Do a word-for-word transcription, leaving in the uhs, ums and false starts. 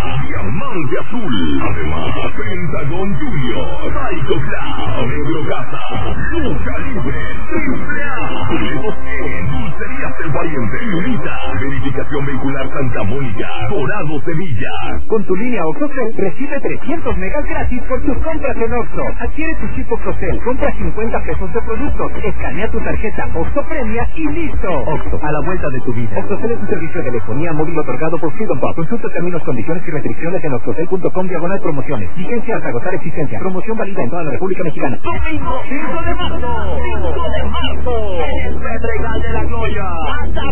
Diamante Azul. Además, Pentagon Junior, Psycho Cloud, Eurocasa, Lucha Libre, Triple A. Boletos en Dulcerías El Pariente, Unita, Verificación Vehicular Santa Mónica, Dorado Sevilla. Con tu línea OXXOCEL recibe trescientos megas gratis por tus compras en Oxxo. Adquiere tu chip OXXOCEL, compra cincuenta pesos de productos, escanea tu tarjeta Oxxo Premia y listo. Oxxo, a la vuelta de tu vida. OXXOCEL es un servicio de telefonía móvil otorgado por Freedom Pop. Consulta términos, condiciones y restricciones en oxxocel punto com diagonal promociones. Vigencia hasta agotar existencia. Promoción válida en toda la República Mexicana. Domingo cinco de marzo. cinco de marzo. En el Pedregal de la Gloria.